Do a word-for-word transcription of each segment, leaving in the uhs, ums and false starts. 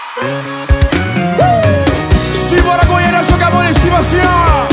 Simbora, Goiânia, joga a mão em cima assim, ó.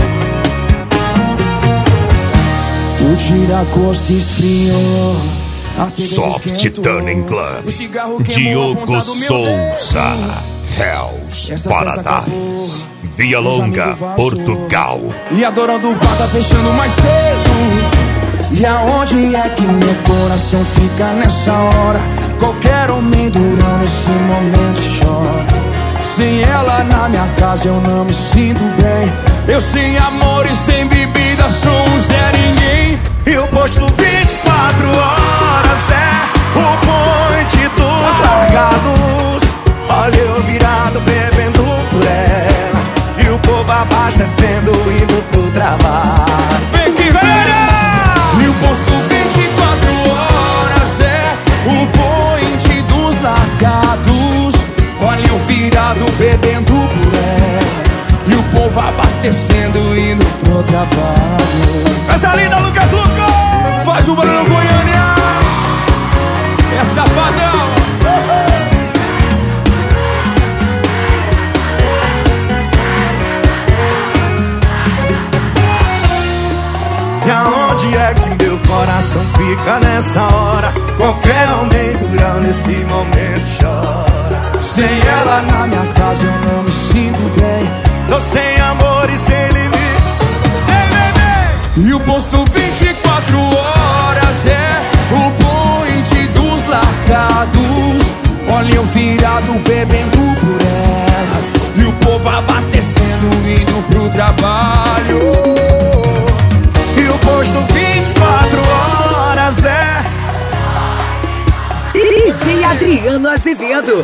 O tira-gosto esfriou. Soft Tuning Club, Diogo Souza, Hell's Paradise, Via Longa, Portugal. E adorando o bar, tá fechando mais cedo. E aonde é que meu coração fica nessa hora? Qualquer homem durão nesse momento chora. Sem ela na minha casa eu não me sinto bem. Eu sem amor e sem bebida sou um Zé Ninguém. E o posto vinte e quatro horas é o ponte dos largados. Olha eu virado bebendo por ela, e o povo abastecendo indo pro trabalho. Vem que vem! E o posto vinte e quatro horas é o ponte dos largados. Olha eu virado bebendo por ela, e o povo abastecendo indo pro trabalho. Essa linda Lucas Lucas! Faz o barulho, Goiânia! É safadão! E aonde é que meu coração fica nessa hora? Qualquer homem durão nesse momento chora. Sem ela na minha casa eu não me sinto bem. Tô sem amor e sem limite. E o posto vinte e quatro horas é o point dos largados. Olha eu virado bebendo por ela, e o povo abastecendo indo pro trabalho. E o posto vinte e quatro horas é D J Adriano Azevedo.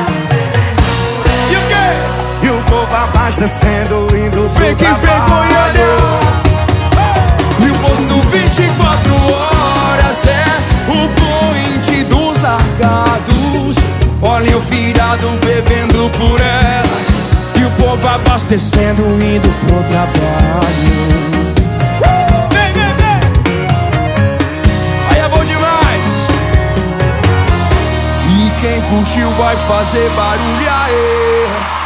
E o quê? E o povo abastecendo indo pro Vem que vem, trabalho. E o posto vinte e quatro horas é o point dos largados. Olha eu virado bebendo por ela, e o povo abastecendo indo pro trabalho. Uh! Vem, vem, vem! Aí é bom demais. E quem curtiu vai fazer barulho aí.